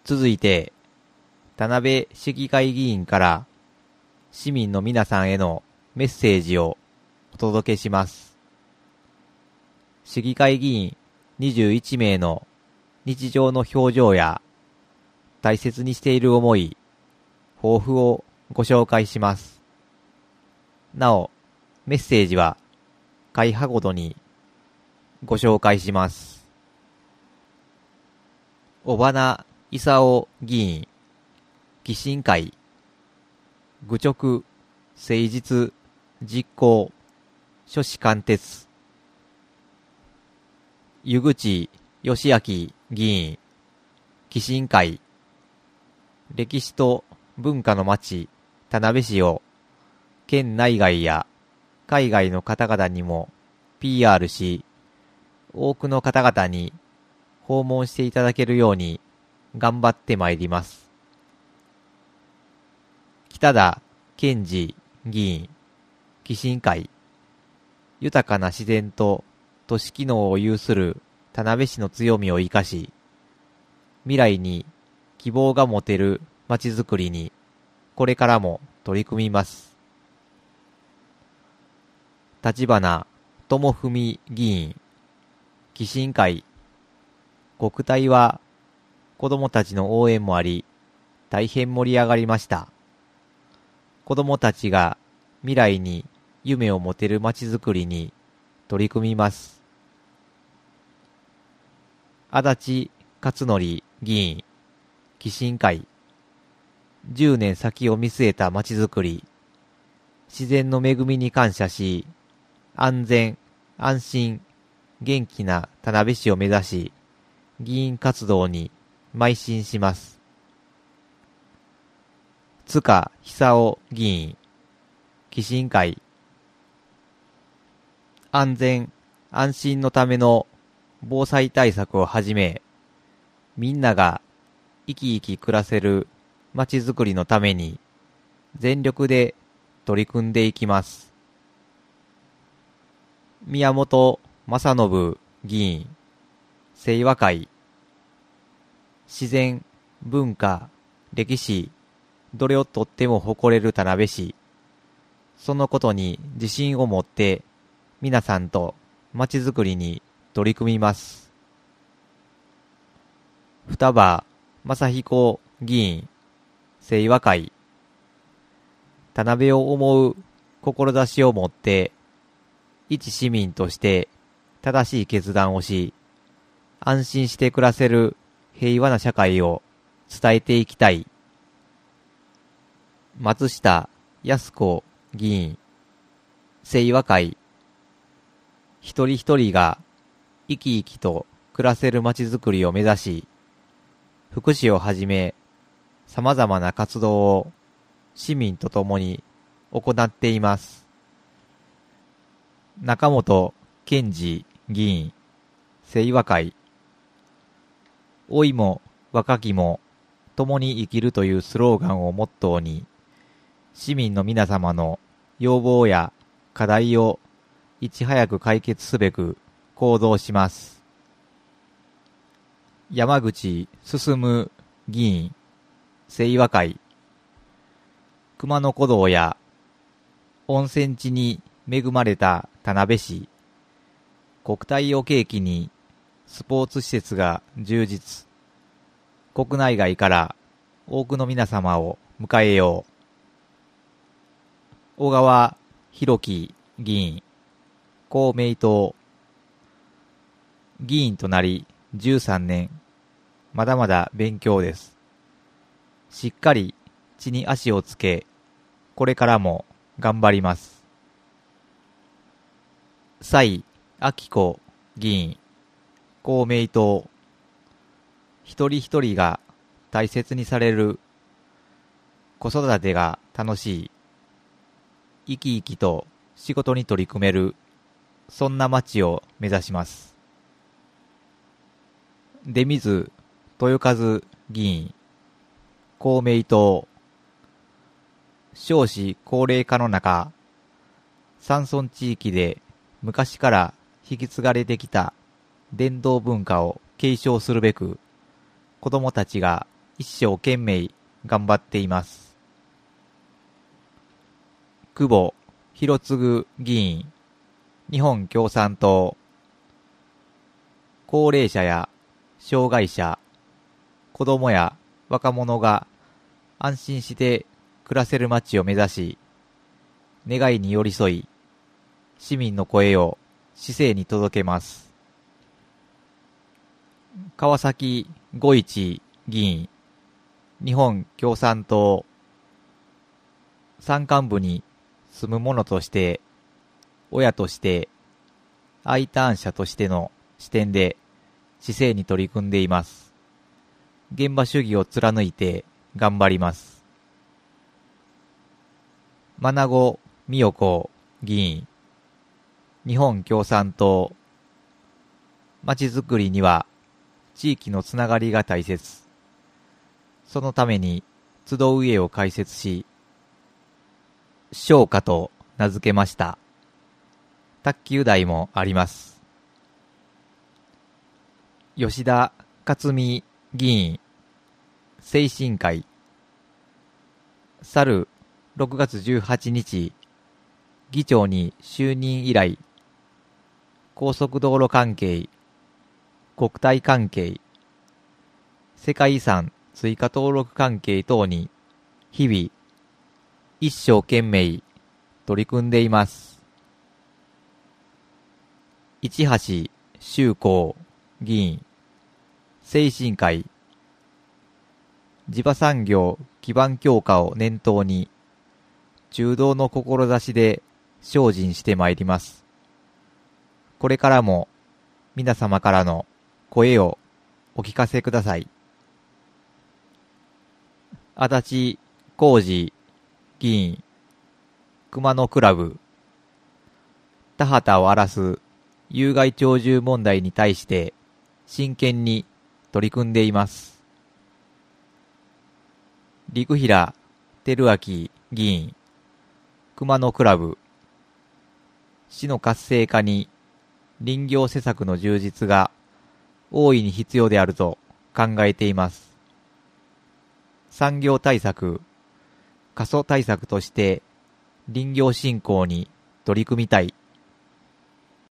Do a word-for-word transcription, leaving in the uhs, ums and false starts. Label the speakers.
Speaker 1: 続いて、田辺市議会議員から市民の皆さんへのメッセージをお届けします。市議会議員にじゅういちめいの日常の表情や大切にしている思い、抱負をご紹介します。なお、メッセージは会派ごとにご紹介します。尾花勲議員、寄進会、愚直、誠実、実行、諸子貫徹。湯口義明議員、寄進会、歴史と文化の町、田辺市を県内外や海外の方々にも ピーアール し、多くの方々に訪問していただけるように頑張ってまいります。北田健二議員、寄進会、豊かな自然と都市機能を有する田辺市の強みを生かし、未来に希望が持てるまちづくりにこれからも取り組みます。立花智文議員、寄進会、国体は子どもたちの応援もあり、大変盛り上がりました。子どもたちが未来に夢を持てるまちづくりに取り組みます。足立勝則議員、寄進会、じゅうねん先を見据えたまちづくり、自然の恵みに感謝し、安全、安心、元気な田辺市を目指し、議員活動に邁進します。塚久夫議員、寄進会、安全、安心のための防災対策をはじめ、みんなが生き生き暮らせるまちづくりのために全力で取り組んでいきます。宮本正信議員、清和会、自然、文化、歴史、どれをとっても誇れる田辺市、そのことに自信を持って皆さんとまちづくりに取り組みます。双葉正彦議員、清和会、田辺を思う志を持って一市民として正しい決断をし、安心して暮らせる平和な社会を伝えていきたい。松下靖子議員、清和会、一人一人が生き生きと暮らせるまちづくりを目指し、福祉をはじめ様々な活動を市民と共に行っています。中本健二議員、清和会、老いも若きも共に生きるというスローガンをモットーに、市民の皆様の要望や課題をいち早く解決すべく行動します。山口進議員、清和会、熊野古道や温泉地に恵まれた田辺市、国体を契機にスポーツ施設が充実、国内外から多くの皆様を迎えよう。小川博樹議員、公明党、議員となりじゅうさんねん、まだまだ勉強です。しっかり地に足をつけ、これからも頑張ります。蔡明子議員、公明党、一人一人が大切にされる子育てが楽しい、生き生きと仕事に取り組める、そんな街を目指します。出水豊和議員、公明党、少子高齢化の中、山村地域で昔から引き継がれてきた伝統文化を継承するべく、子どもたちが一生懸命頑張っています。久保博次議員、日本共産党。高齢者や障害者、子供や若者が安心して暮らせる街を目指し、願いに寄り添い、市民の声を市政に届けます。川崎五一議員、日本共産党。山間部に住む者として、親として、Iターン者としての視点で市政に取り組んでいます。現場主義を貫いて頑張ります。真名美代子議員、日本共産党。まちづくりには地域のつながりが大切。そのために集う家を開設し、商家と名付けました。卓球台もあります。吉田克美議員、精神科医。去るろくがつじゅうはちにち、議長に就任以来、高速道路関係、国体関係、世界遺産追加登録関係等に日々一生懸命取り組んでいます。市橋修光議員、精神科医。地場産業基盤強化を念頭に、中道の志で精進してまいります。これからも皆様からの声をお聞かせください。足立浩二議員、熊野クラブ。田畑を荒らす有害鳥獣問題に対して真剣に取り組んでいます。陸平照明議員、熊野クラブ。市の活性化に林業施策の充実が大いに必要であると考えています。産業対策、過疎対策として林業振興に取り組みたい。